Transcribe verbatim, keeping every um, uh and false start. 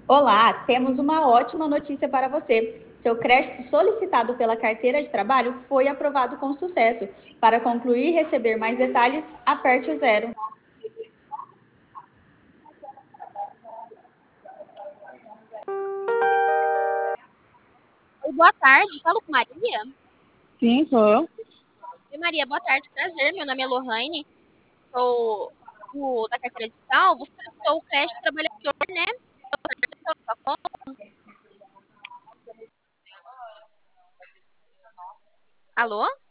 Olá, temos uma ótima notícia para você. Seu crédito solicitado pela carteira de trabalho foi aprovado com sucesso. Para concluir e receber mais detalhes, aperte o zero. Oi, boa tarde, falo com Maria. Sim, sou eu. Oi, Maria, boa tarde, prazer. Meu nome é Lohane, sou do, da carteira digital. Você solicitou o crédito trabalhador, né? Sua conta. Alô?